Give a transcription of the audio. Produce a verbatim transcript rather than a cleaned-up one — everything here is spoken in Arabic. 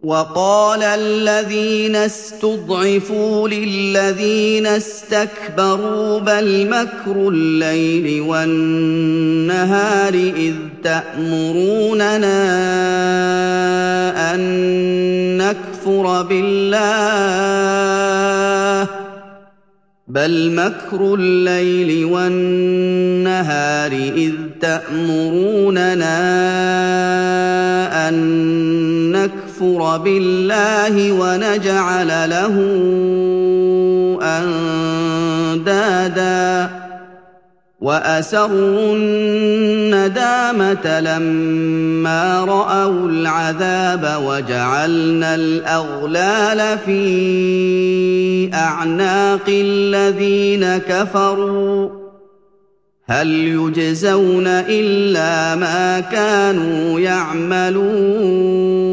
وَقَالَ الَّذِينَ اسْتُضْعِفُوا لِلَّذِينَ اسْتَكْبَرُوا بَلْ مَكْرُ اللَّيْلِ وَالنَّهَارِ إِذْ تَأْمُرُونَنَا أَن نَّكْفُرَ بِاللَّهِ بَلْ مَكْرُ اللَّيْلِ وَالنَّهَارِ إِذْ تَأْمُرُونَنَا أَن نَّكْفُرَ بِاللَّهِ وَنَجْعَلَ لَهُ أَندَادًا ۚ وَأَسَرُّوا النَّدَامَةَ لَمَّا رَأَوُا الْعَذَابَ وَجَعَلْنَا الْأَغْلَالَ فِي أَعْنَاقِ الَّذِينَ كَفَرُوا هَلْ يُجْزَوْنَ إِلَّا مَا كَانُوا يَعْمَلُونَ